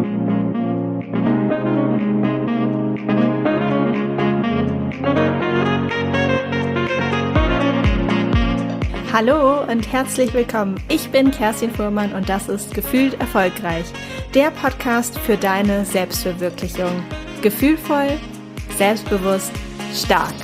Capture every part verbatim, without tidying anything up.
Hallo und herzlich willkommen. Ich bin Kerstin Fuhrmann und das ist Gefühlt Erfolgreich, der Podcast für deine Selbstverwirklichung. Gefühlvoll, selbstbewusst, stark.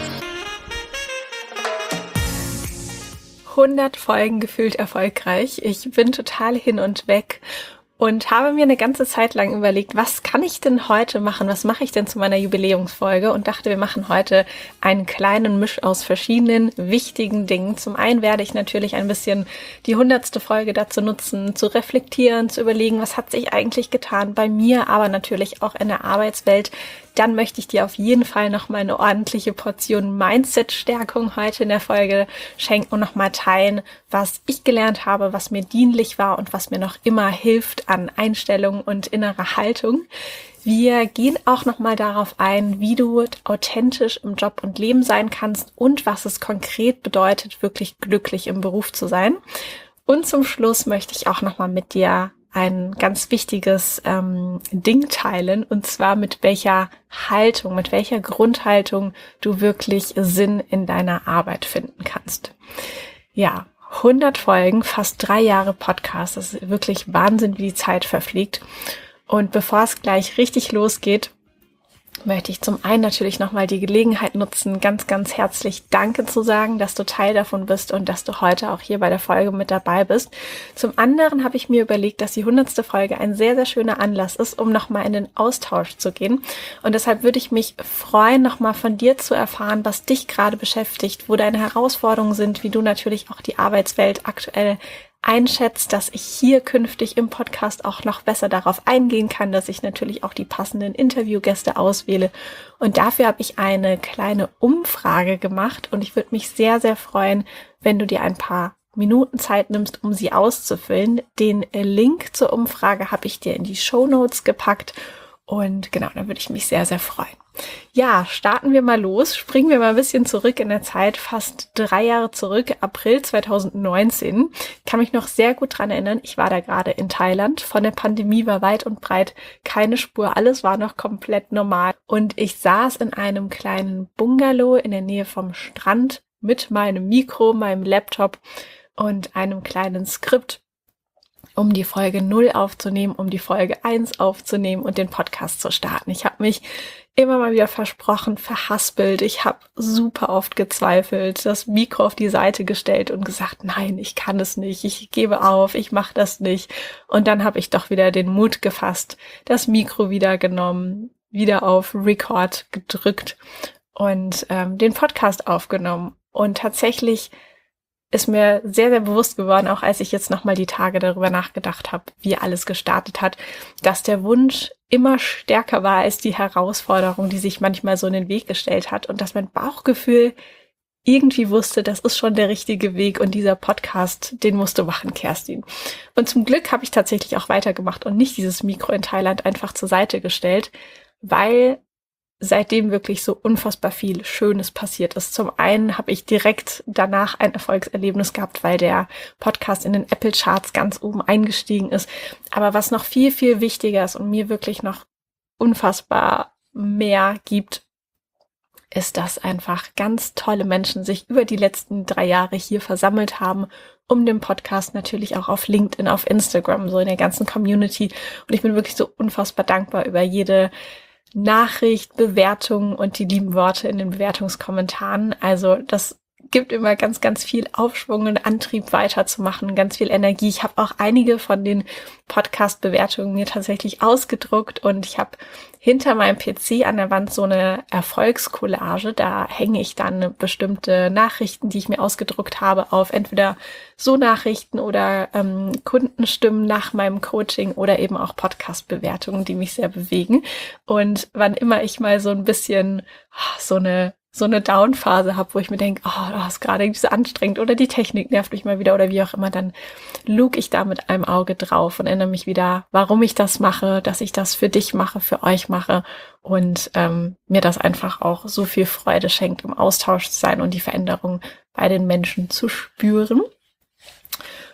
hundert Folgen Gefühlt Erfolgreich. Ich bin total hin und weg und habe mir eine ganze Zeit lang überlegt, was kann ich denn heute machen? Was mache ich denn zu meiner Jubiläumsfolge? Und dachte, wir machen heute einen kleinen Misch aus verschiedenen wichtigen Dingen. Zum einen werde ich natürlich ein bisschen die hundertste Folge dazu nutzen, zu reflektieren, zu überlegen, was hat sich eigentlich getan bei mir, aber natürlich auch in der Arbeitswelt. Dann möchte ich dir auf jeden Fall nochmal eine ordentliche Portion Mindset-Stärkung heute in der Folge schenken und nochmal teilen, was ich gelernt habe, was mir dienlich war und was mir noch immer hilft an Einstellung und innerer Haltung. Wir gehen auch nochmal darauf ein, wie du authentisch im Job und Leben sein kannst und was es konkret bedeutet, wirklich glücklich im Beruf zu sein. Und zum Schluss möchte ich auch nochmal mit dir ein ganz wichtiges ähm, Ding teilen, und zwar mit welcher Haltung, mit welcher Grundhaltung du wirklich Sinn in deiner Arbeit finden kannst. Ja, hundert Folgen, fast drei Jahre Podcast, das ist wirklich Wahnsinn, wie die Zeit verfliegt. Und bevor es gleich richtig losgeht, möchte ich zum einen natürlich nochmal die Gelegenheit nutzen, ganz, ganz herzlich Danke zu sagen, dass du Teil davon bist und dass du heute auch hier bei der Folge mit dabei bist. Zum anderen habe ich mir überlegt, dass die hundertste Folge ein sehr, sehr schöner Anlass ist, um nochmal in den Austausch zu gehen. Und deshalb würde ich mich freuen, nochmal von dir zu erfahren, was dich gerade beschäftigt, wo deine Herausforderungen sind, wie du natürlich auch die Arbeitswelt aktuell einschätzt, dass ich hier künftig im Podcast auch noch besser darauf eingehen kann, dass ich natürlich auch die passenden Interviewgäste auswähle. Und dafür habe ich eine kleine Umfrage gemacht und ich würde mich sehr, sehr freuen, wenn du dir ein paar Minuten Zeit nimmst, um sie auszufüllen. Den Link zur Umfrage habe ich dir in die Shownotes gepackt und genau, da würde ich mich sehr, sehr freuen. Ja, starten wir mal los, springen wir mal ein bisschen zurück in der Zeit, fast drei Jahre zurück, April zwanzig neunzehn. Ich kann mich noch sehr gut dran erinnern, ich war da gerade in Thailand, von der Pandemie war weit und breit keine Spur, alles war noch komplett normal und ich saß in einem kleinen Bungalow in der Nähe vom Strand mit meinem Mikro, meinem Laptop und einem kleinen Skript, um die Folge null aufzunehmen, um die Folge eins aufzunehmen und den Podcast zu starten. Ich habe mich immer mal wieder versprochen, verhaspelt. Ich habe super oft gezweifelt, das Mikro auf die Seite gestellt und gesagt, nein, ich kann es nicht, ich gebe auf, ich mache das nicht. Und dann habe ich doch wieder den Mut gefasst, das Mikro wieder genommen, wieder auf Record gedrückt und ähm, den Podcast aufgenommen. Und tatsächlich ist mir sehr, sehr bewusst geworden, auch als ich jetzt nochmal die Tage darüber nachgedacht habe, wie alles gestartet hat, dass der Wunsch immer stärker war als die Herausforderung, die sich manchmal so in den Weg gestellt hat und dass mein Bauchgefühl irgendwie wusste, das ist schon der richtige Weg und dieser Podcast, den musst du machen, Kerstin. Und zum Glück habe ich tatsächlich auch weitergemacht und nicht dieses Mikro in Thailand einfach zur Seite gestellt, weil seitdem wirklich so unfassbar viel Schönes passiert ist. Zum einen habe ich direkt danach ein Erfolgserlebnis gehabt, weil der Podcast in den Apple-Charts ganz oben eingestiegen ist. Aber was noch viel, viel wichtiger ist und mir wirklich noch unfassbar mehr gibt, ist, dass einfach ganz tolle Menschen sich über die letzten drei Jahre hier versammelt haben, um den Podcast natürlich auch auf LinkedIn, auf Instagram, so in der ganzen Community. Und ich bin wirklich so unfassbar dankbar über jede Nachricht, Bewertung und die lieben Worte in den Bewertungskommentaren. Also das gibt immer ganz, ganz viel Aufschwung und Antrieb weiterzumachen, ganz viel Energie. Ich habe auch einige von den Podcast-Bewertungen mir tatsächlich ausgedruckt und ich habe hinter meinem P C an der Wand so eine Erfolgskollage. Da hänge ich dann bestimmte Nachrichten, die ich mir ausgedruckt habe, auf entweder so Nachrichten oder ähm, Kundenstimmen nach meinem Coaching oder eben auch Podcast-Bewertungen, die mich sehr bewegen. Und wann immer ich mal so ein bisschen so eine so eine Down-Phase habe, wo ich mir denke, oh, das ist gerade irgendwie so anstrengend oder die Technik nervt mich mal wieder oder wie auch immer, dann luge ich da mit einem Auge drauf und erinnere mich wieder, warum ich das mache, dass ich das für dich mache, für euch mache und ähm, mir das einfach auch so viel Freude schenkt, im Austausch zu sein und die Veränderung bei den Menschen zu spüren.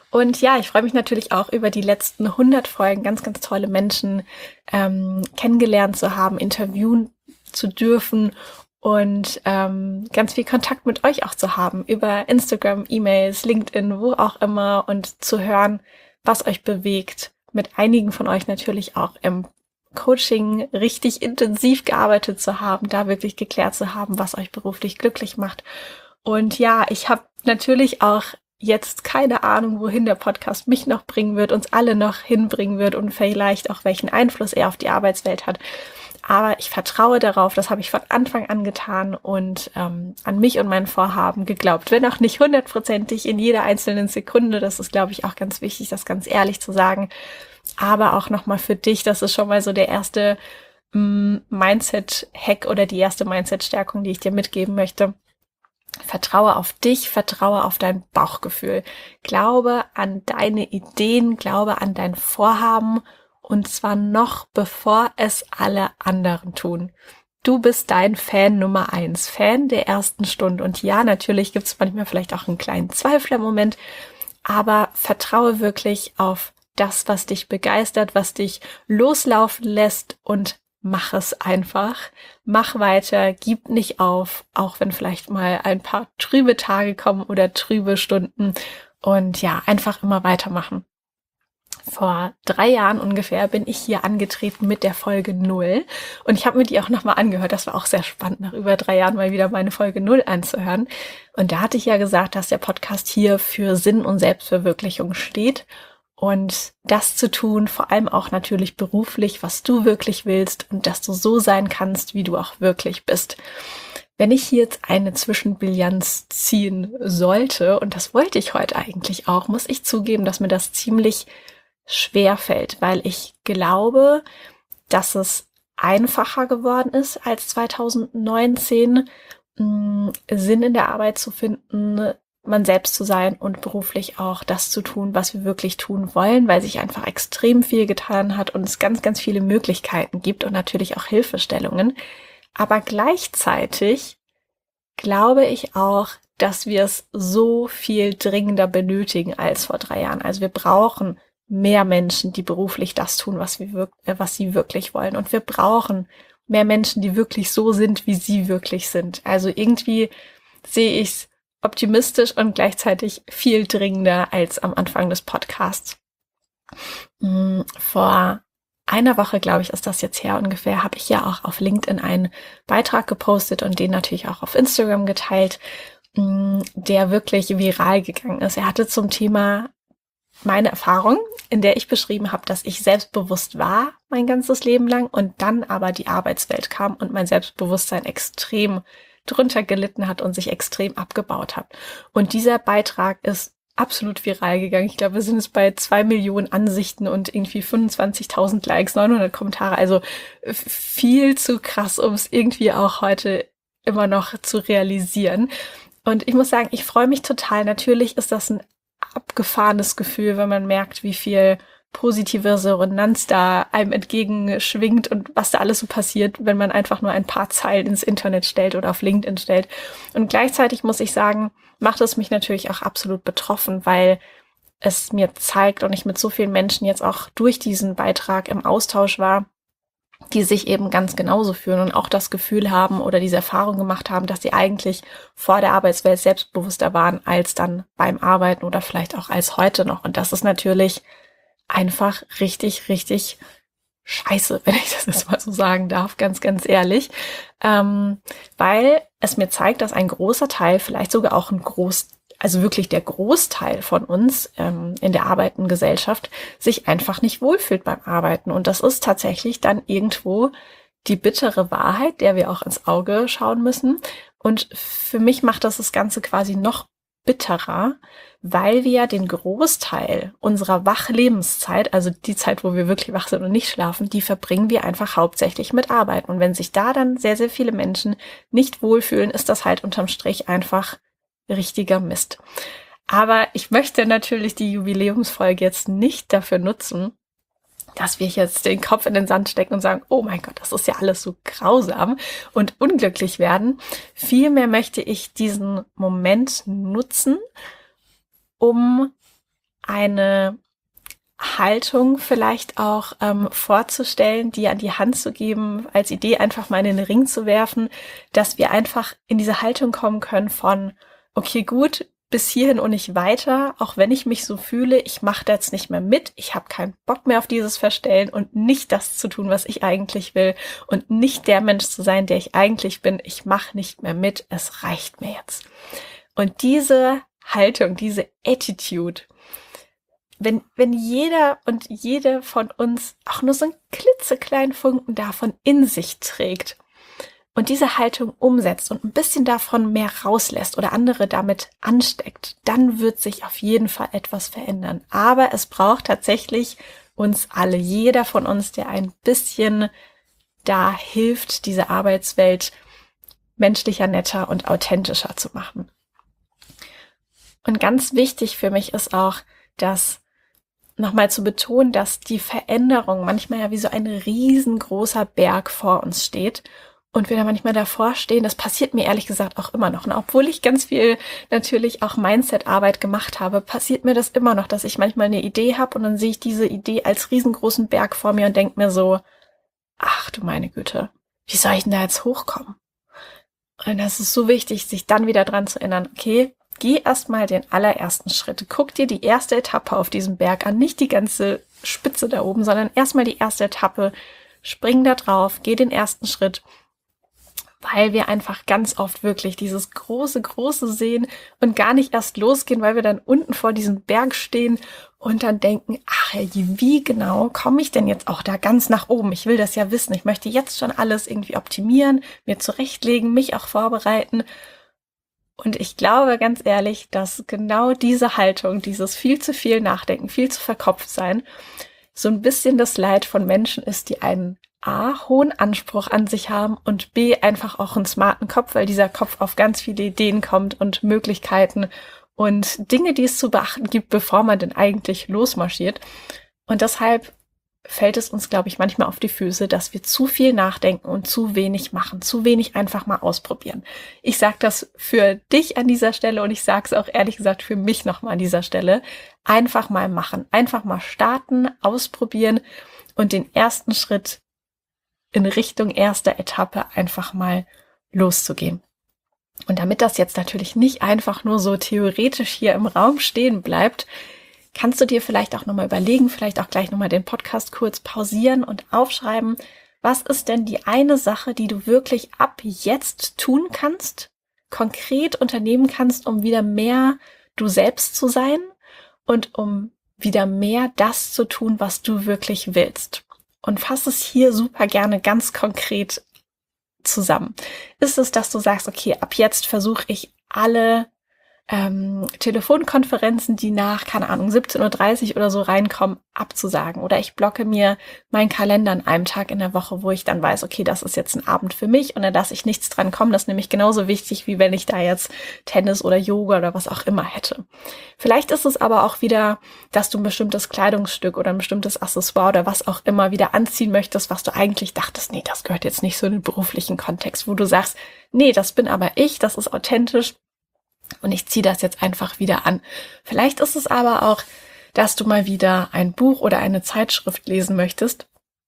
Und ja, ich freue mich natürlich auch über die letzten hundert Folgen, ganz, ganz tolle Menschen ähm, kennengelernt zu haben, interviewen zu dürfen und ähm, ganz viel Kontakt mit euch auch zu haben über Instagram, E-Mails, LinkedIn, wo auch immer und zu hören, was euch bewegt. Mit einigen von euch natürlich auch im Coaching richtig intensiv gearbeitet zu haben, da wirklich geklärt zu haben, was euch beruflich glücklich macht. Und ja, ich habe natürlich auch jetzt keine Ahnung, wohin der Podcast mich noch bringen wird, uns alle noch hinbringen wird und vielleicht auch welchen Einfluss er auf die Arbeitswelt hat. Aber ich vertraue darauf, das habe ich von Anfang an getan und ähm, an mich und mein Vorhaben geglaubt. Wenn auch nicht hundertprozentig in jeder einzelnen Sekunde, das ist, glaube ich, auch ganz wichtig, das ganz ehrlich zu sagen. Aber auch nochmal für dich, das ist schon mal so der erste ähm, Mindset-Hack oder die erste Mindset-Stärkung, die ich dir mitgeben möchte. Vertraue auf dich, vertraue auf dein Bauchgefühl. Glaube an deine Ideen, glaube an dein Vorhaben und zwar noch bevor es alle anderen tun. Du bist dein Fan Nummer eins, Fan der ersten Stunde. Und ja, natürlich gibt es manchmal vielleicht auch einen kleinen Zweiflermoment, aber vertraue wirklich auf das, was dich begeistert, was dich loslaufen lässt und mach es einfach. Mach weiter, gib nicht auf, auch wenn vielleicht mal ein paar trübe Tage kommen oder trübe Stunden. Und ja, einfach immer weitermachen. Vor drei Jahren ungefähr bin ich hier angetreten mit der Folge null und ich habe mir die auch nochmal angehört. Das war auch sehr spannend, nach über drei Jahren mal wieder meine Folge null anzuhören. Und da hatte ich ja gesagt, dass der Podcast hier für Sinn und Selbstverwirklichung steht und das zu tun, vor allem auch natürlich beruflich, was du wirklich willst und dass du so sein kannst, wie du auch wirklich bist. Wenn ich hier jetzt eine Zwischenbilanz ziehen sollte, und das wollte ich heute eigentlich auch, muss ich zugeben, dass mir das ziemlich schwer fällt, weil ich glaube, dass es einfacher geworden ist als zweitausendneunzehn, mh, Sinn in der Arbeit zu finden, man selbst zu sein und beruflich auch das zu tun, was wir wirklich tun wollen, weil sich einfach extrem viel getan hat und es ganz, ganz viele Möglichkeiten gibt und natürlich auch Hilfestellungen. Aber gleichzeitig glaube ich auch, dass wir es so viel dringender benötigen als vor drei Jahren. Also wir brauchen mehr Menschen, die beruflich das tun, was wir wirk- äh, was sie wirklich wollen. Und wir brauchen mehr Menschen, die wirklich so sind, wie sie wirklich sind. Also irgendwie sehe ich es optimistisch und gleichzeitig viel dringender als am Anfang des Podcasts. Hm, vor einer Woche, glaube ich, ist das jetzt her ungefähr, habe ich ja auch auf LinkedIn einen Beitrag gepostet und den natürlich auch auf Instagram geteilt, der wirklich viral gegangen ist. Er hatte zum Thema meine Erfahrung, in der ich beschrieben habe, dass ich selbstbewusst war mein ganzes Leben lang und dann aber die Arbeitswelt kam und mein Selbstbewusstsein extrem drunter gelitten hat und sich extrem abgebaut hat. Und dieser Beitrag ist absolut viral gegangen. Ich glaube, wir sind jetzt bei zwei Millionen Ansichten und irgendwie fünfundzwanzigtausend Likes, neunhundert Kommentare. Also viel zu krass, um es irgendwie auch heute immer noch zu realisieren. Und ich muss sagen, ich freue mich total. Natürlich ist das ein abgefahrenes Gefühl, wenn man merkt, wie viel positive Resonanz da einem entgegenschwingt und was da alles so passiert, wenn man einfach nur ein paar Zeilen ins Internet stellt oder auf LinkedIn stellt. Und gleichzeitig muss ich sagen, macht es mich natürlich auch absolut betroffen, weil es mir zeigt und ich mit so vielen Menschen jetzt auch durch diesen Beitrag im Austausch war, die sich eben ganz genauso fühlen und auch das Gefühl haben oder diese Erfahrung gemacht haben, dass sie eigentlich vor der Arbeitswelt selbstbewusster waren als dann beim Arbeiten oder vielleicht auch als heute noch. Und das ist natürlich einfach richtig, richtig scheiße, wenn ich das jetzt mal so sagen darf, ganz, ganz ehrlich, ähm, weil es mir zeigt, dass ein großer Teil, vielleicht sogar auch ein Groß, also wirklich der Großteil von uns ähm, in der arbeitenden Gesellschaft sich einfach nicht wohlfühlt beim Arbeiten. Und das ist tatsächlich dann irgendwo die bittere Wahrheit, der wir auch ins Auge schauen müssen. Und für mich macht das das Ganze quasi noch bitterer, weil wir den Großteil unserer Wachlebenszeit, also die Zeit, wo wir wirklich wach sind und nicht schlafen, die verbringen wir einfach hauptsächlich mit Arbeiten. Und wenn sich da dann sehr, sehr viele Menschen nicht wohlfühlen, ist das halt unterm Strich einfach richtiger Mist. Aber ich möchte natürlich die Jubiläumsfolge jetzt nicht dafür nutzen, dass wir jetzt den Kopf in den Sand stecken und sagen, oh mein Gott, das ist ja alles so grausam und unglücklich werden. Vielmehr möchte ich diesen Moment nutzen, um eine Haltung vielleicht auch ähm, vorzustellen, die an die Hand zu geben, als Idee einfach mal in den Ring zu werfen, dass wir einfach in diese Haltung kommen können von, okay, gut, bis hierhin und nicht weiter, auch wenn ich mich so fühle, ich mache da jetzt nicht mehr mit, ich habe keinen Bock mehr auf dieses Verstellen und nicht das zu tun, was ich eigentlich will und nicht der Mensch zu sein, der ich eigentlich bin, ich mache nicht mehr mit, es reicht mir jetzt. Und diese Haltung, diese Attitude, Wenn, wenn jeder und jede von uns auch nur so einen klitzekleinen Funken davon in sich trägt und diese Haltung umsetzt und ein bisschen davon mehr rauslässt oder andere damit ansteckt, dann wird sich auf jeden Fall etwas verändern. Aber es braucht tatsächlich uns alle, jeder von uns, der ein bisschen da hilft, diese Arbeitswelt menschlicher, netter und authentischer zu machen. Und ganz wichtig für mich ist auch, dass nochmal zu betonen, dass die Veränderung manchmal ja wie so ein riesengroßer Berg vor uns steht und wir da manchmal davor stehen. Das passiert mir ehrlich gesagt auch immer noch. Und obwohl ich ganz viel natürlich auch Mindset-Arbeit gemacht habe, passiert mir das immer noch, dass ich manchmal eine Idee habe und dann sehe ich diese Idee als riesengroßen Berg vor mir und denke mir so, ach du meine Güte, wie soll ich denn da jetzt hochkommen? Und das ist so wichtig, sich dann wieder dran zu erinnern, okay, geh erstmal den allerersten Schritt. Guck dir die erste Etappe auf diesem Berg an, nicht die ganze Spitze da oben, sondern erstmal die erste Etappe. Spring da drauf, geh den ersten Schritt, weil wir einfach ganz oft wirklich dieses große, große sehen und gar nicht erst losgehen, weil wir dann unten vor diesem Berg stehen und dann denken, ach, wie genau komme ich denn jetzt auch da ganz nach oben? Ich will das ja wissen. Ich möchte jetzt schon alles irgendwie optimieren, mir zurechtlegen, mich auch vorbereiten. Und ich glaube ganz ehrlich, dass genau diese Haltung, dieses viel zu viel Nachdenken, viel zu verkopft sein, so ein bisschen das Leid von Menschen ist, die einen A, hohen Anspruch an sich haben und B, einfach auch einen smarten Kopf, weil dieser Kopf auf ganz viele Ideen kommt und Möglichkeiten und Dinge, die es zu beachten gibt, bevor man denn eigentlich losmarschiert. Und deshalb fällt es uns, glaube ich, manchmal auf die Füße, dass wir zu viel nachdenken und zu wenig machen, zu wenig einfach mal ausprobieren. Ich sage das für dich an dieser Stelle und ich sage es auch ehrlich gesagt für mich nochmal an dieser Stelle. Einfach mal machen, einfach mal starten, ausprobieren und den ersten Schritt in Richtung erster Etappe einfach mal loszugehen. Und damit das jetzt natürlich nicht einfach nur so theoretisch hier im Raum stehen bleibt, kannst du dir vielleicht auch nochmal überlegen, vielleicht auch gleich nochmal den Podcast kurz pausieren und aufschreiben, was ist denn die eine Sache, die du wirklich ab jetzt tun kannst, konkret unternehmen kannst, um wieder mehr du selbst zu sein und um wieder mehr das zu tun, was du wirklich willst. Und fass es hier super gerne ganz konkret zusammen. Ist es, dass du sagst, okay, ab jetzt versuche ich alle Ähm, Telefonkonferenzen, die nach, keine Ahnung, siebzehn Uhr dreißig oder so reinkommen, abzusagen. Oder ich blocke mir meinen Kalender an einem Tag in der Woche, wo ich dann weiß, okay, das ist jetzt ein Abend für mich und da lasse ich nichts dran kommen. Das ist nämlich genauso wichtig, wie wenn ich da jetzt Tennis oder Yoga oder was auch immer hätte. Vielleicht ist es aber auch wieder, dass du ein bestimmtes Kleidungsstück oder ein bestimmtes Accessoire oder was auch immer wieder anziehen möchtest, was du eigentlich dachtest, nee, das gehört jetzt nicht so in den beruflichen Kontext, wo du sagst, nee, das bin aber ich, das ist authentisch. Und ich ziehe das jetzt einfach wieder an. Vielleicht ist es aber auch, dass du mal wieder ein Buch oder eine Zeitschrift lesen möchtest,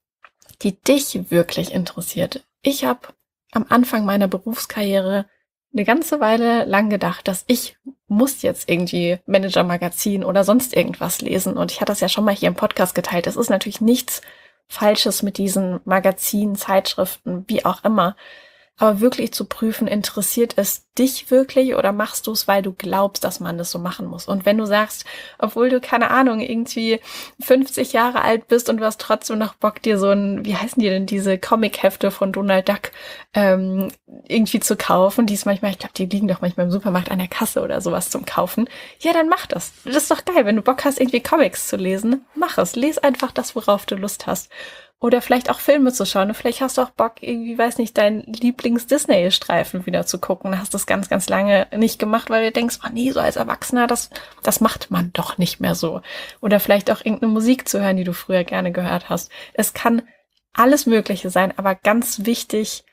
die dich wirklich interessiert. Ich habe am Anfang meiner Berufskarriere eine ganze Weile lang gedacht, dass ich muss jetzt irgendwie Manager-Magazin oder sonst irgendwas lesen. Und ich hatte das ja schon mal hier im Podcast geteilt. Es ist natürlich nichts Falsches mit diesen Magazinen, Zeitschriften, wie auch immer. Aber wirklich zu prüfen, interessiert es dich wirklich oder machst du es, weil du glaubst, dass man das so machen muss? Und wenn du sagst, obwohl du, keine Ahnung, irgendwie fünfzig Jahre alt bist und du hast trotzdem noch Bock, dir so ein, wie heißen die denn, diese Comic-Hefte von Donald Duck ähm, irgendwie zu kaufen, die ist manchmal, ich glaube, die liegen doch manchmal im Supermarkt an der Kasse oder sowas zum Kaufen, ja, dann mach das. Das ist doch geil, wenn du Bock hast, irgendwie Comics zu lesen, mach es. Lies einfach das, worauf du Lust hast. Oder vielleicht auch Filme zu schauen. Und vielleicht hast du auch Bock, irgendwie, weiß nicht, deinen Lieblings-Disney-Streifen wieder zu gucken. Hast das ganz, ganz lange nicht gemacht, weil du denkst, oh nee, so als Erwachsener, das, das macht man doch nicht mehr so. Oder vielleicht auch irgendeine Musik zu hören, die du früher gerne gehört hast. Es kann alles Mögliche sein, aber ganz wichtig,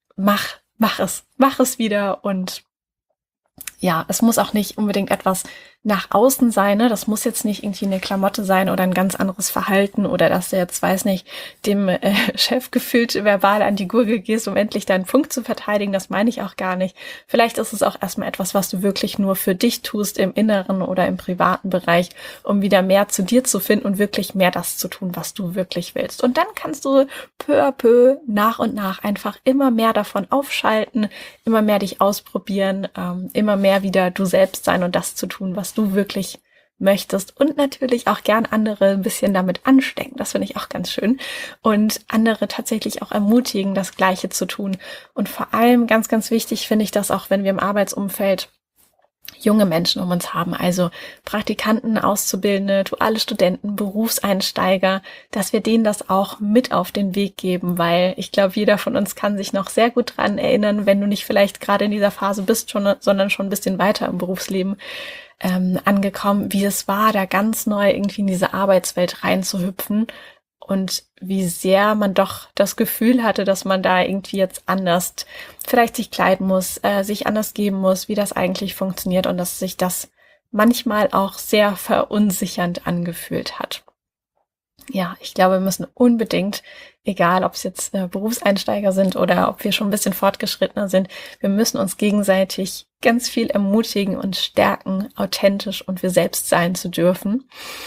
mach, mach es. Mach es wieder und ja, es muss auch nicht unbedingt etwas nach außen sein, ne? Das muss jetzt nicht irgendwie eine Klamotte sein oder ein ganz anderes Verhalten oder dass du jetzt, weiß nicht, dem äh, Chef gefühlt verbal an die Gurgel gehst, um endlich deinen Punkt zu verteidigen. Das meine ich auch gar nicht. Vielleicht ist es auch erstmal etwas, was du wirklich nur für dich tust im Inneren oder im privaten Bereich, um wieder mehr zu dir zu finden und wirklich mehr das zu tun, was du wirklich willst. Und dann kannst du peu à peu nach und nach einfach immer mehr davon aufschalten, immer mehr dich ausprobieren, ähm, immer mehr wieder du selbst sein und das zu tun, was du wirklich möchtest und natürlich auch gern andere ein bisschen damit anstecken. Das finde ich auch ganz schön und andere tatsächlich auch ermutigen, das Gleiche zu tun. Und vor allem ganz, ganz wichtig finde ich das auch, wenn wir im Arbeitsumfeld junge Menschen um uns haben, also Praktikanten, Auszubildende, duale Studenten, Berufseinsteiger, dass wir denen das auch mit auf den Weg geben, weil ich glaube, jeder von uns kann sich noch sehr gut dran erinnern, wenn du nicht vielleicht gerade in dieser Phase bist, schon, sondern schon ein bisschen weiter im Berufsleben ähm, angekommen, wie es war, da ganz neu irgendwie in diese Arbeitswelt reinzuhüpfen und wie sehr man doch das Gefühl hatte, dass man da irgendwie jetzt anders vielleicht sich kleiden muss, äh, sich anders geben muss, wie das eigentlich funktioniert und dass sich das manchmal auch sehr verunsichernd angefühlt hat. Ja, ich glaube, wir müssen unbedingt, egal ob es jetzt äh, Berufseinsteiger sind oder ob wir schon ein bisschen fortgeschrittener sind, wir müssen uns gegenseitig ganz viel ermutigen und stärken, authentisch und wir selbst sein zu dürfen.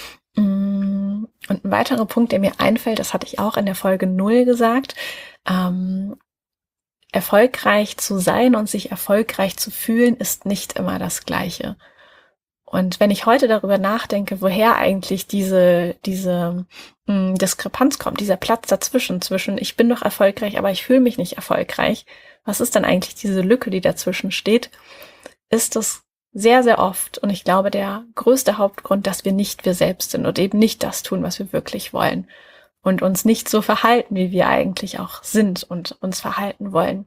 Und ein weiterer Punkt, der mir einfällt, das hatte ich auch in der Folge null gesagt, ähm, erfolgreich zu sein und sich erfolgreich zu fühlen, ist nicht immer das Gleiche. Und wenn ich heute darüber nachdenke, woher eigentlich diese diese mh, Diskrepanz kommt, dieser Platz dazwischen, zwischen ich bin doch erfolgreich, aber ich fühle mich nicht erfolgreich, was ist dann eigentlich diese Lücke, die dazwischen steht, ist es sehr, sehr oft, und ich glaube, der größte Hauptgrund, dass wir nicht wir selbst sind und eben nicht das tun, was wir wirklich wollen und uns nicht so verhalten, wie wir eigentlich auch sind und uns verhalten wollen.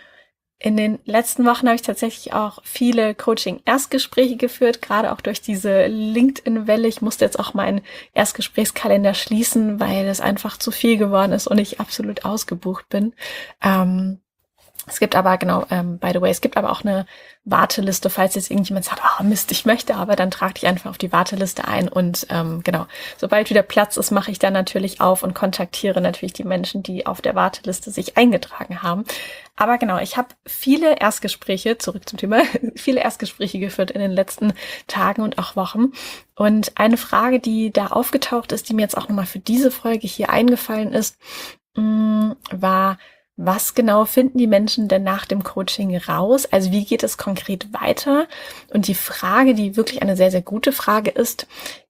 In den letzten Wochen habe ich tatsächlich auch viele Coaching-Erstgespräche geführt, gerade auch durch diese LinkedIn-Welle. Ich musste jetzt auch meinen Erstgesprächskalender schließen, weil es einfach zu viel geworden ist und ich absolut ausgebucht bin. Ähm, Es gibt aber, genau, ähm, by the way, es gibt aber auch eine Warteliste, falls jetzt irgendjemand sagt, oh Mist, ich möchte aber, dann trag dich einfach auf die Warteliste ein und ähm, genau, sobald wieder Platz ist, mache ich dann natürlich auf und kontaktiere natürlich die Menschen, die auf der Warteliste sich eingetragen haben. Aber genau, ich habe viele Erstgespräche, zurück zum Thema, viele Erstgespräche geführt in den letzten Tagen und auch Wochen. Und eine Frage, die da aufgetaucht ist, die mir jetzt auch nochmal für diese Folge hier eingefallen ist, mh, war, was genau finden die Menschen denn nach dem Coaching raus? Also wie geht es konkret weiter? Und die Frage, die wirklich eine sehr, sehr gute Frage ist,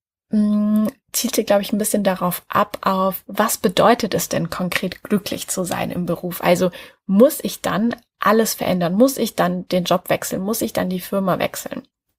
mh, zielte, glaube ich, ein bisschen darauf ab, auf was bedeutet es denn konkret glücklich zu sein im Beruf? Also muss ich dann alles verändern? Muss ich dann den Job wechseln? Muss ich dann die Firma wechseln?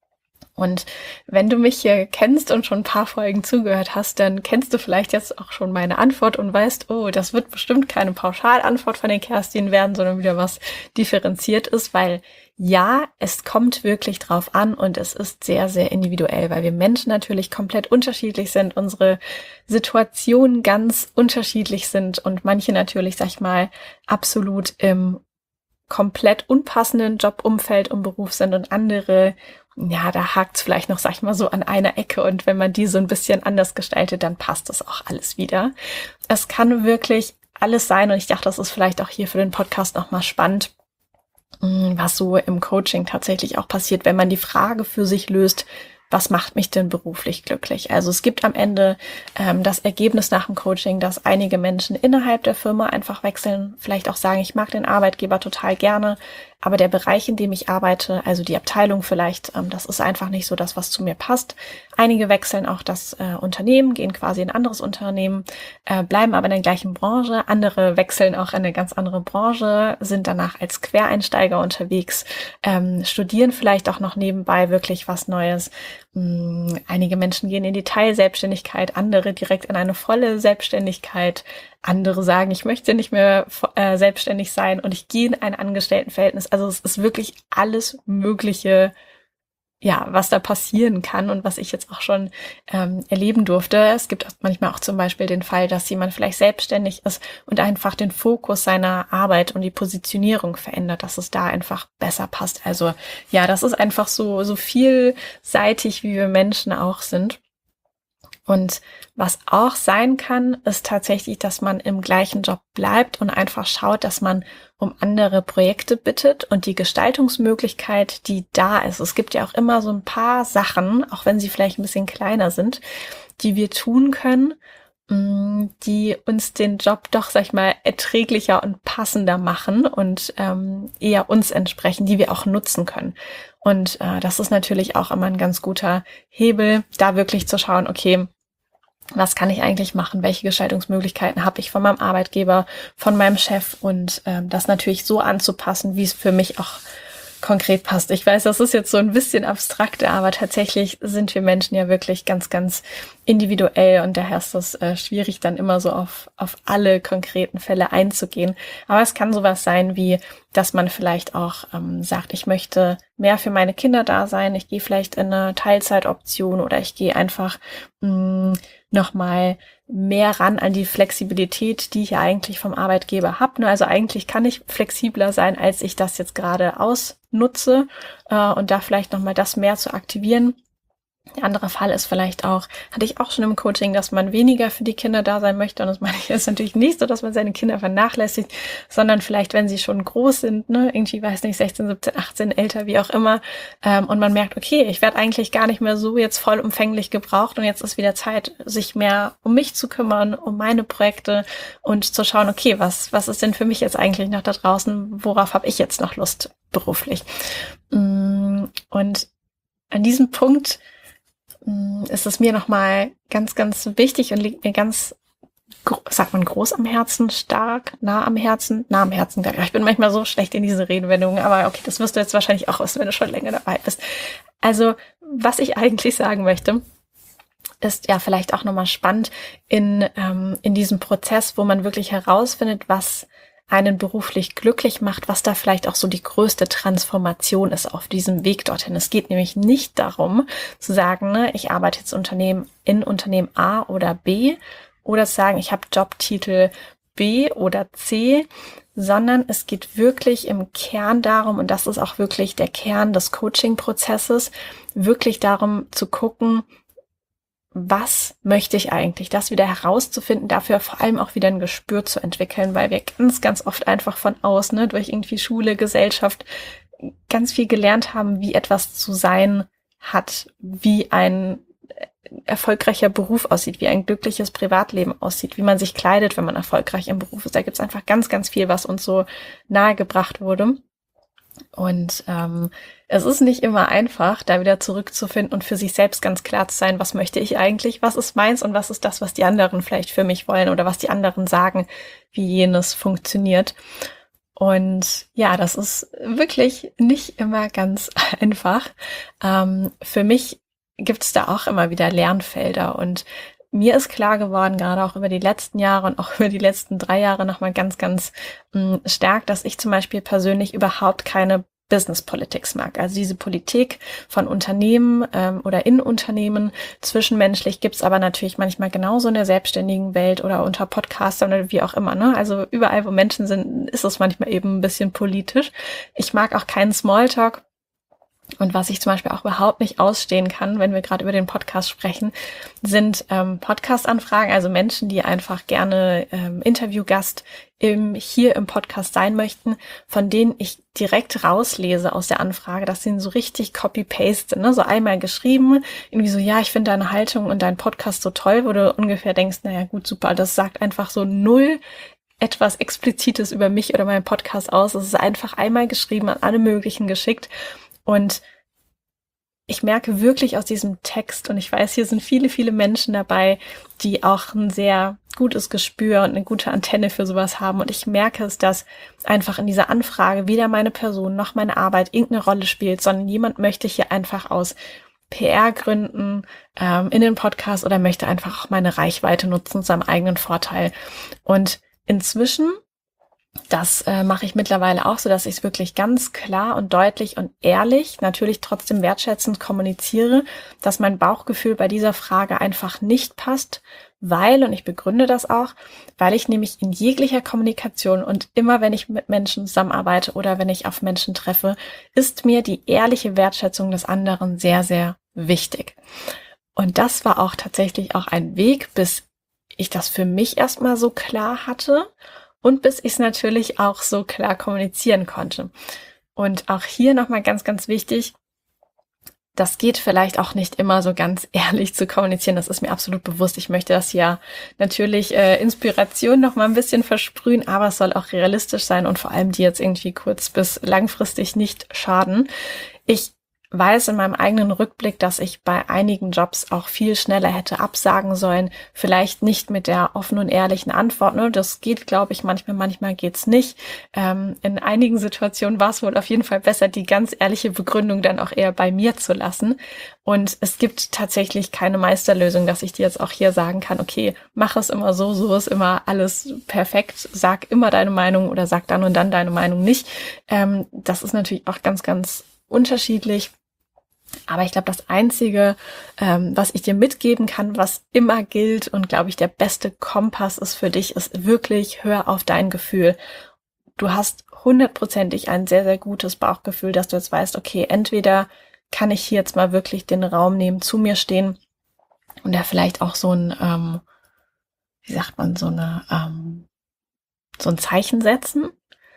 Und wenn du mich hier kennst und schon ein paar Folgen zugehört hast, dann kennst du vielleicht jetzt auch schon meine Antwort und weißt, oh, das wird bestimmt keine Pauschalantwort von den Kerstin werden, sondern wieder was differenziert ist, weil ja, es kommt wirklich drauf an und es ist sehr, sehr individuell, weil wir Menschen natürlich komplett unterschiedlich sind, unsere Situationen ganz unterschiedlich sind und manche natürlich, sag ich mal, absolut im komplett unpassenden Jobumfeld und Beruf sind und andere, ja, da hakt's vielleicht noch, sag ich mal, so an einer Ecke und wenn man die so ein bisschen anders gestaltet, dann passt das auch alles wieder. Es kann wirklich alles sein und ich dachte, das ist vielleicht auch hier für den Podcast nochmal spannend, was so im Coaching tatsächlich auch passiert, wenn man die Frage für sich löst, was macht mich denn beruflich glücklich? Also es gibt am Ende ähm, das Ergebnis nach dem Coaching, dass einige Menschen innerhalb der Firma einfach wechseln, vielleicht auch sagen, ich mag den Arbeitgeber total gerne, aber der Bereich, in dem ich arbeite, also die Abteilung vielleicht, ähm, das ist einfach nicht so das, was zu mir passt. Einige wechseln auch das äh, Unternehmen, gehen quasi in ein anderes Unternehmen, äh, bleiben aber in der gleichen Branche. Andere wechseln auch in eine ganz andere Branche, sind danach als Quereinsteiger unterwegs, ähm, studieren vielleicht auch noch nebenbei wirklich was Neues. Ähm, einige Menschen gehen in die Teilselbstständigkeit, andere direkt in eine volle Selbstständigkeit. Andere sagen, ich möchte nicht mehr äh, selbstständig sein und ich gehe in ein Angestelltenverhältnis. Also es ist wirklich alles Mögliche, ja, was da passieren kann und was ich jetzt auch schon ähm, erleben durfte. Es gibt manchmal auch zum Beispiel den Fall, dass jemand vielleicht selbstständig ist und einfach den Fokus seiner Arbeit und die Positionierung verändert, dass es da einfach besser passt. Also ja, das ist einfach so, so vielseitig, wie wir Menschen auch sind. Und was auch sein kann, ist tatsächlich, dass man im gleichen Job bleibt und einfach schaut, dass man um andere Projekte bittet und die Gestaltungsmöglichkeit, die da ist. Es gibt ja auch immer so ein paar Sachen, auch wenn sie vielleicht ein bisschen kleiner sind, die wir tun können, die uns den Job doch, sag ich mal, erträglicher und passender machen und ähm, eher uns entsprechen, die wir auch nutzen können. Und äh, das ist natürlich auch immer ein ganz guter Hebel, da wirklich zu schauen, okay, was kann ich eigentlich machen? Welche Gestaltungsmöglichkeiten habe ich von meinem Arbeitgeber, von meinem Chef und ähm, das natürlich so anzupassen, wie es für mich auch konkret passt. Ich weiß, das ist jetzt so ein bisschen abstrakter, aber tatsächlich sind wir Menschen ja wirklich ganz, ganz individuell und daher ist es äh, schwierig, dann immer so auf, auf alle konkreten Fälle einzugehen. Aber es kann sowas sein wie, dass man vielleicht auch ähm, sagt, ich möchte mehr für meine Kinder da sein, ich gehe vielleicht in eine Teilzeitoption oder ich gehe einfach mh, nochmal mehr ran an die Flexibilität, die ich ja eigentlich vom Arbeitgeber habe. Also eigentlich kann ich flexibler sein, als ich das jetzt gerade ausnutze äh, und da vielleicht nochmal das mehr zu aktivieren. Der andere Fall ist vielleicht auch, hatte ich auch schon im Coaching, dass man weniger für die Kinder da sein möchte. Und das meine ich jetzt natürlich nicht so, dass man seine Kinder vernachlässigt, sondern vielleicht, wenn sie schon groß sind, ne, irgendwie, weiß nicht, sechzehn, siebzehn, achtzehn, älter, wie auch immer. Ähm, und man merkt, okay, ich werde eigentlich gar nicht mehr so jetzt vollumfänglich gebraucht. Und jetzt ist wieder Zeit, sich mehr um mich zu kümmern, um meine Projekte und zu schauen, okay, was, was ist denn für mich jetzt eigentlich noch da draußen? Worauf habe ich jetzt noch Lust beruflich? Und an diesem Punkt ist es mir nochmal ganz, ganz wichtig und liegt mir ganz, sagt man groß am Herzen, stark, nah am Herzen, nah am Herzen. Ich bin manchmal so schlecht in diese Redewendungen, aber okay, das wirst du jetzt wahrscheinlich auch wissen, wenn du schon länger dabei bist. Also, was ich eigentlich sagen möchte, ist ja vielleicht auch nochmal spannend in, ähm, in diesem Prozess, wo man wirklich herausfindet, was einen beruflich glücklich macht, was da vielleicht auch so die größte Transformation ist auf diesem Weg dorthin. Es geht nämlich nicht darum zu sagen, ne, ich arbeite jetzt Unternehmen in Unternehmen A oder B oder zu sagen, ich habe Jobtitel B oder C, sondern es geht wirklich im Kern darum, und das ist auch wirklich der Kern des Coaching-Prozesses, wirklich darum zu gucken, was möchte ich eigentlich, das wieder herauszufinden, dafür vor allem auch wieder ein Gespür zu entwickeln, weil wir ganz, ganz oft einfach von außen, ne, durch irgendwie Schule, Gesellschaft, ganz viel gelernt haben, wie etwas zu sein hat, wie ein erfolgreicher Beruf aussieht, wie ein glückliches Privatleben aussieht, wie man sich kleidet, wenn man erfolgreich im Beruf ist. Da gibt's einfach ganz, ganz viel, was uns so nahegebracht wurde. Und ähm, es ist nicht immer einfach, da wieder zurückzufinden und für sich selbst ganz klar zu sein, was möchte ich eigentlich, was ist meins und was ist das, was die anderen vielleicht für mich wollen oder was die anderen sagen, wie jenes funktioniert. Und ja, das ist wirklich nicht immer ganz einfach. Ähm, für mich gibt es da auch immer wieder Lernfelder und mir ist klar geworden, gerade auch über die letzten Jahre und auch über die letzten drei Jahre nochmal ganz, ganz mh, stark, dass ich zum Beispiel persönlich überhaupt keine Business Politics mag. Also diese Politik von Unternehmen ähm, oder in Unternehmen, zwischenmenschlich gibt's aber natürlich manchmal genauso in der selbstständigen Welt oder unter Podcastern oder wie auch immer. Ne? Also überall, wo Menschen sind, ist es manchmal eben ein bisschen politisch. Ich mag auch keinen Smalltalk. Und was ich zum Beispiel auch überhaupt nicht ausstehen kann, wenn wir gerade über den Podcast sprechen, sind ähm, Podcast-Anfragen, also Menschen, die einfach gerne ähm, Interviewgast im, hier im Podcast sein möchten, von denen ich direkt rauslese aus der Anfrage, dass sie so richtig Copy-Paste sind, ne? So einmal geschrieben, irgendwie so, ja, ich finde deine Haltung und deinen Podcast so toll, wo du ungefähr denkst, naja gut, super, das sagt einfach so null etwas Explizites über mich oder meinen Podcast aus. Es ist einfach einmal geschrieben, an alle möglichen geschickt. Und ich merke wirklich aus diesem Text, und ich weiß, hier sind viele, viele Menschen dabei, die auch ein sehr gutes Gespür und eine gute Antenne für sowas haben. Und ich merke es, dass einfach in dieser Anfrage weder meine Person noch meine Arbeit irgendeine Rolle spielt, sondern jemand möchte hier einfach aus P R-Gründen ähm, in den Podcast oder möchte einfach auch meine Reichweite nutzen zu seinem eigenen Vorteil. Und inzwischen Das äh, mache ich mittlerweile auch so, dass ich es wirklich ganz klar und deutlich und ehrlich, natürlich trotzdem wertschätzend kommuniziere, dass mein Bauchgefühl bei dieser Frage einfach nicht passt, weil, und ich begründe das auch, weil ich nämlich in jeglicher Kommunikation und immer, wenn ich mit Menschen zusammenarbeite oder wenn ich auf Menschen treffe, ist mir die ehrliche Wertschätzung des anderen sehr, sehr wichtig. Und das war auch tatsächlich auch ein Weg, bis ich das für mich erstmal so klar hatte und bis ich es natürlich auch so klar kommunizieren konnte. Und auch hier nochmal ganz, ganz wichtig, das geht vielleicht auch nicht immer so ganz ehrlich zu kommunizieren. Das ist mir absolut bewusst. Ich möchte das ja natürlich äh, Inspiration noch mal ein bisschen versprühen, aber es soll auch realistisch sein und vor allem die jetzt irgendwie kurz- bis langfristig nicht schaden. Ich weiß in meinem eigenen Rückblick, dass ich bei einigen Jobs auch viel schneller hätte absagen sollen. Vielleicht nicht mit der offenen und ehrlichen Antwort. Ne? Das geht, glaube ich, manchmal, manchmal geht's nicht. Ähm, in einigen Situationen war es wohl auf jeden Fall besser, die ganz ehrliche Begründung dann auch eher bei mir zu lassen. Und es gibt tatsächlich keine Meisterlösung, dass ich dir jetzt auch hier sagen kann, okay, mach es immer so, so ist immer alles perfekt. Sag immer deine Meinung oder sag dann und dann deine Meinung nicht. Ähm, das ist natürlich auch ganz, ganz unterschiedlich. Aber ich glaube, das Einzige, ähm, was ich dir mitgeben kann, was immer gilt und, glaube ich, der beste Kompass ist für dich, ist wirklich, hör auf dein Gefühl. Du hast hundertprozentig ein sehr, sehr gutes Bauchgefühl, dass du jetzt weißt, okay, entweder kann ich hier jetzt mal wirklich den Raum nehmen, zu mir stehen und da vielleicht auch so ein, ähm, wie sagt man, so eine, ähm, so ein Zeichen setzen,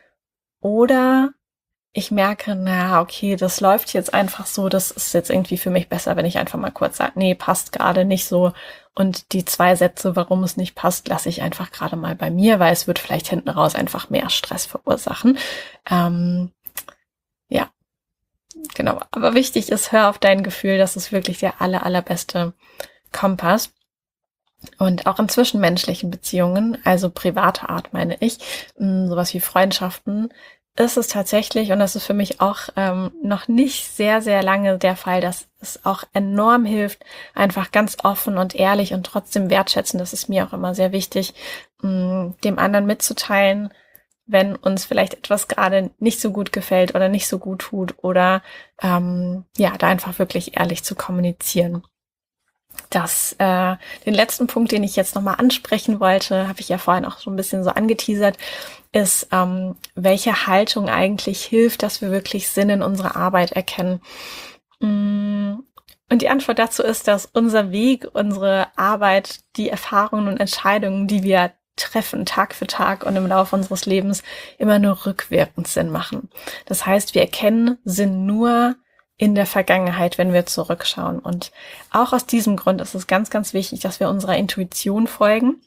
oder ich merke, na, okay, das läuft jetzt einfach so, das ist jetzt irgendwie für mich besser, wenn ich einfach mal kurz sage, nee, passt gerade nicht so. Und die zwei Sätze, warum es nicht passt, lasse ich einfach gerade mal bei mir, weil es wird vielleicht hinten raus einfach mehr Stress verursachen. Ähm, ja, genau. Aber wichtig ist, hör auf dein Gefühl, das ist wirklich der aller, allerbeste Kompass. Und auch in zwischenmenschlichen Beziehungen, also privater Art meine ich, sowas wie Freundschaften, ist es tatsächlich, und das ist für mich auch ähm, noch nicht sehr, sehr lange der Fall, dass es auch enorm hilft, einfach ganz offen und ehrlich und trotzdem wertschätzen, das ist mir auch immer sehr wichtig, mh, dem anderen mitzuteilen, wenn uns vielleicht etwas gerade nicht so gut gefällt oder nicht so gut tut oder ähm, ja, da einfach wirklich ehrlich zu kommunizieren. Das, äh, den letzten Punkt, den ich jetzt nochmal ansprechen wollte, habe ich ja vorhin auch so ein bisschen so angeteasert, ist, ähm, welche Haltung eigentlich hilft, dass wir wirklich Sinn in unserer Arbeit erkennen. Und die Antwort dazu ist, dass unser Weg, unsere Arbeit, die Erfahrungen und Entscheidungen, die wir treffen, Tag für Tag und im Laufe unseres Lebens, immer nur rückwirkend Sinn machen. Das heißt, wir erkennen Sinn nur in der Vergangenheit, wenn wir zurückschauen. Und auch aus diesem Grund ist es ganz, ganz wichtig, dass wir unserer Intuition folgen.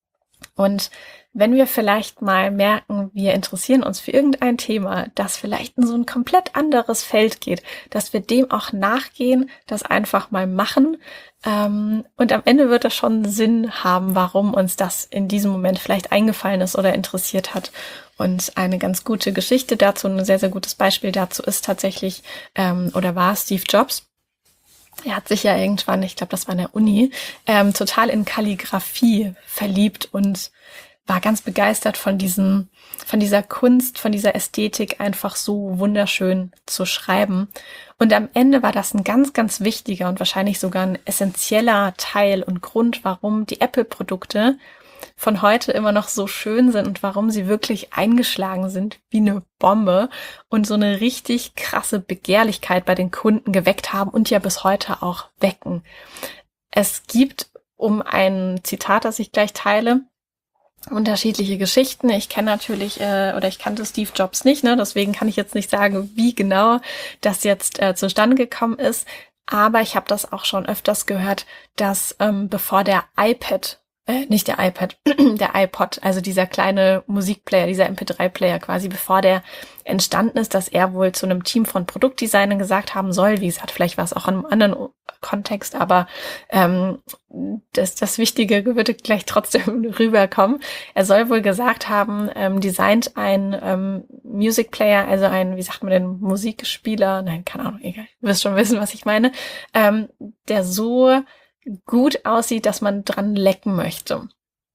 Und wenn wir vielleicht mal merken, wir interessieren uns für irgendein Thema, das vielleicht in so ein komplett anderes Feld geht, dass wir dem auch nachgehen, das einfach mal machen. Ähm, und am Ende wird das schon Sinn haben, warum uns das in diesem Moment vielleicht eingefallen ist oder interessiert hat. Und eine ganz gute Geschichte dazu, ein sehr, sehr gutes Beispiel dazu ist tatsächlich, ähm, oder war Steve Jobs. Er hat sich ja irgendwann, ich glaube, das war in der Uni, ähm, total in Kalligraphie verliebt und war ganz begeistert von diesem, von dieser Kunst, von dieser Ästhetik, einfach so wunderschön zu schreiben. Und am Ende war das ein ganz, ganz wichtiger und wahrscheinlich sogar ein essentieller Teil und Grund, warum die Apple-Produkte von heute immer noch so schön sind und warum sie wirklich eingeschlagen sind wie eine Bombe und so eine richtig krasse Begehrlichkeit bei den Kunden geweckt haben und ja bis heute auch wecken. Es gibt, um ein Zitat, das ich gleich teile, unterschiedliche Geschichten. Ich kenne natürlich, äh, oder ich kannte Steve Jobs nicht, ne? Deswegen kann ich jetzt nicht sagen, wie genau das jetzt äh, zustande gekommen ist. Aber ich habe das auch schon öfters gehört, dass ähm, bevor der iPad Äh, nicht der iPad, der iPod, also dieser kleine Musikplayer, dieser M P drei Player quasi, bevor der entstanden ist, dass er wohl zu einem Team von Produktdesignern gesagt haben soll, wie gesagt, vielleicht war es auch in einem anderen Kontext, aber ähm, das, das Wichtige würde gleich trotzdem rüberkommen. Er soll wohl gesagt haben, ähm, designt ein ähm, Music Player, also ein, wie sagt man denn, Musikspieler, nein, keine Ahnung, egal, du wirst schon wissen, was ich meine, ähm, der so gut aussieht, dass man dran lecken möchte.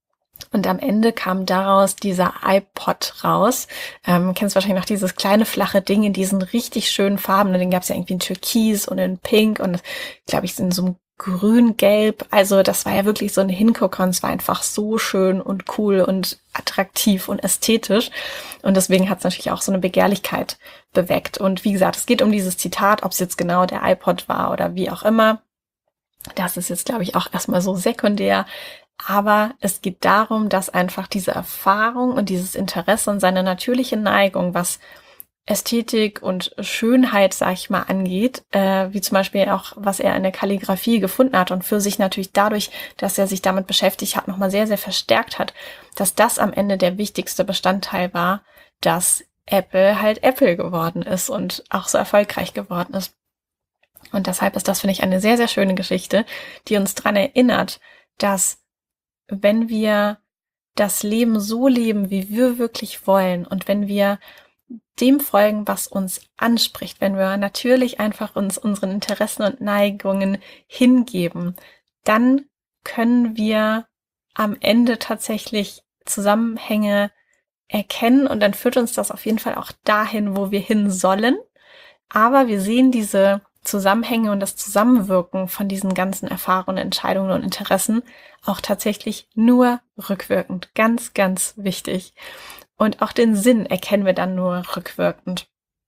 Und am Ende kam daraus dieser iPod raus. Ähm, kennst wahrscheinlich noch dieses kleine, flache Ding in diesen richtig schönen Farben. Und den gab es ja irgendwie in Türkis und in Pink und, glaube ich, in so einem Grün-Gelb. Also das war ja wirklich so ein Hingucker und es war einfach so schön und cool und attraktiv und ästhetisch. Und deswegen hat es natürlich auch so eine Begehrlichkeit beweckt. Und wie gesagt, es geht um dieses Zitat, ob es jetzt genau der iPod war oder wie auch immer. Das ist jetzt, glaube ich, auch erstmal so sekundär. Aber es geht darum, dass einfach diese Erfahrung und dieses Interesse und seine natürliche Neigung, was Ästhetik und Schönheit, sag ich mal, angeht, äh, wie zum Beispiel auch, was er in der Kalligrafie gefunden hat und für sich natürlich dadurch, dass er sich damit beschäftigt hat, nochmal sehr, sehr verstärkt hat, dass das am Ende der wichtigste Bestandteil war, dass Apple halt Apple geworden ist und auch so erfolgreich geworden ist. Und deshalb ist das, finde ich, eine sehr, sehr schöne Geschichte, die uns daran erinnert, dass wenn wir das Leben so leben, wie wir wirklich wollen und wenn wir dem folgen, was uns anspricht, wenn wir natürlich einfach uns unseren Interessen und Neigungen hingeben, dann können wir am Ende tatsächlich Zusammenhänge erkennen und dann führt uns das auf jeden Fall auch dahin, wo wir hin sollen. Aber wir sehen diese Zusammenhänge und das Zusammenwirken von diesen ganzen Erfahrungen, Entscheidungen und Interessen auch tatsächlich nur rückwirkend. Ganz, ganz wichtig. Und auch den Sinn erkennen wir dann nur rückwirkend.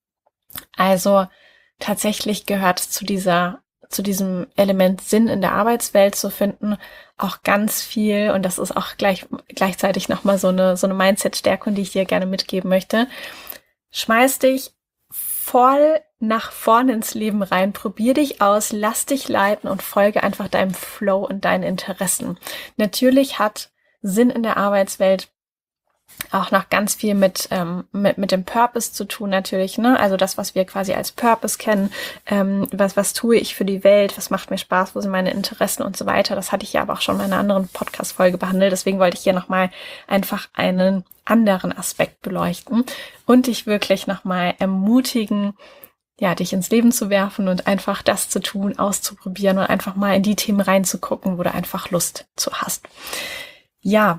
Also tatsächlich gehört es zu dieser, zu diesem Element Sinn in der Arbeitswelt zu finden, auch ganz viel, und das ist auch gleich, gleichzeitig nochmal so eine, so eine Mindset-Stärkung, die ich dir gerne mitgeben möchte. Schmeiß dich voll nach vorne ins Leben rein, probier dich aus, lass dich leiten und folge einfach deinem Flow und deinen Interessen. Natürlich hat Sinn in der Arbeitswelt auch noch ganz viel mit, ähm, mit, mit dem Purpose zu tun natürlich, ne? Also das, was wir quasi als Purpose kennen, ähm, was, was tue ich für die Welt, was macht mir Spaß, wo sind meine Interessen und so weiter. Das hatte ich ja aber auch schon in einer anderen Podcast-Folge behandelt. Deswegen wollte ich hier nochmal einfach einen anderen Aspekt beleuchten und dich wirklich nochmal ermutigen, ja, dich ins Leben zu werfen und einfach das zu tun, auszuprobieren und einfach mal in die Themen reinzugucken, wo du einfach Lust zu hast. Ja,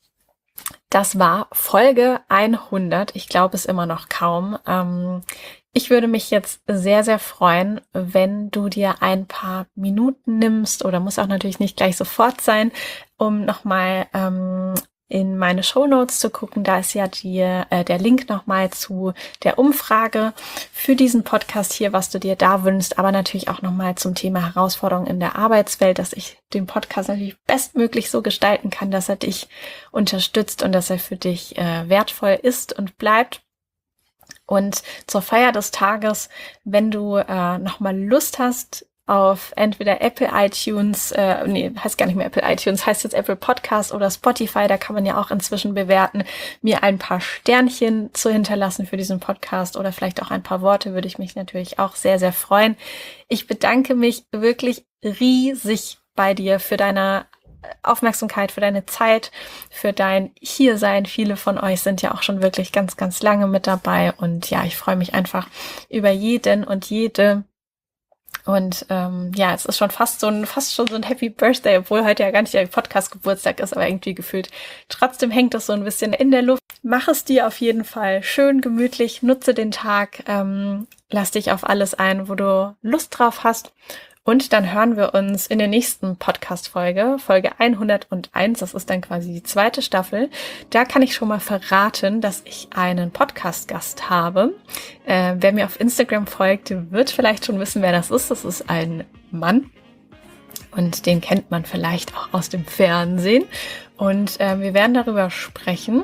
das war Folge hundert. Ich glaube es immer noch kaum. Ähm, ich würde mich jetzt sehr, sehr freuen, wenn du dir ein paar Minuten nimmst, oder muss auch natürlich nicht gleich sofort sein, um nochmal ähm, in meine Shownotes zu gucken. Da ist ja die, äh, der Link nochmal zu der Umfrage für diesen Podcast hier, was du dir da wünschst, aber natürlich auch nochmal zum Thema Herausforderungen in der Arbeitswelt, dass ich den Podcast natürlich bestmöglich so gestalten kann, dass er dich unterstützt und dass er für dich äh, wertvoll ist und bleibt. Und zur Feier des Tages, wenn du äh, nochmal Lust hast, auf entweder Apple iTunes, äh, nee, heißt gar nicht mehr Apple iTunes, heißt jetzt Apple Podcast oder Spotify, da kann man ja auch inzwischen bewerten, mir ein paar Sternchen zu hinterlassen für diesen Podcast oder vielleicht auch ein paar Worte, würde ich mich natürlich auch sehr, sehr freuen. Ich bedanke mich wirklich riesig bei dir für deine Aufmerksamkeit, für deine Zeit, für dein Hiersein. Viele von euch sind ja auch schon wirklich ganz, ganz lange mit dabei und ja, ich freue mich einfach über jeden und jede. Und ähm, ja, es ist schon fast so ein, fast schon so ein Happy Birthday, obwohl heute ja gar nicht der Podcast-Geburtstag ist, aber irgendwie gefühlt. Trotzdem hängt das so ein bisschen in der Luft. Mach es dir auf jeden Fall schön gemütlich, nutze den Tag, ähm, lass dich auf alles ein, wo du Lust drauf hast. Und dann hören wir uns in der nächsten Podcast-Folge, Folge hunderteins, das ist dann quasi die zweite Staffel. Da kann ich schon mal verraten, dass ich einen Podcast-Gast habe. Äh, wer mir auf Instagram folgt, wird vielleicht schon wissen, wer das ist. Das ist ein Mann und den kennt man vielleicht auch aus dem Fernsehen. Und äh, wir werden darüber sprechen,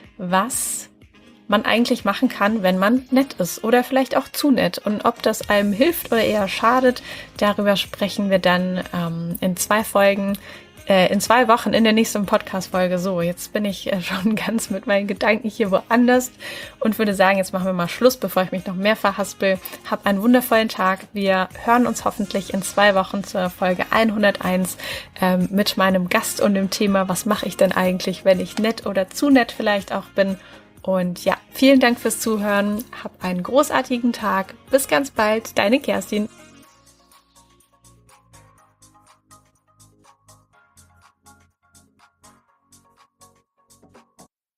was man eigentlich machen kann, wenn man nett ist oder vielleicht auch zu nett. Und ob das einem hilft oder eher schadet, darüber sprechen wir dann ähm, in zwei Folgen, äh, in zwei Wochen in der nächsten Podcast-Folge. So, jetzt bin ich äh, schon ganz mit meinen Gedanken hier woanders und würde sagen, jetzt machen wir mal Schluss, bevor ich mich noch mehr verhaspel. Hab einen wundervollen Tag. Wir hören uns hoffentlich in zwei Wochen zur Folge hunderteins ähm, mit meinem Gast und dem Thema, was mache ich denn eigentlich, wenn ich nett oder zu nett vielleicht auch bin. Und ja, vielen Dank fürs Zuhören. Hab einen großartigen Tag. Bis ganz bald, deine Kerstin.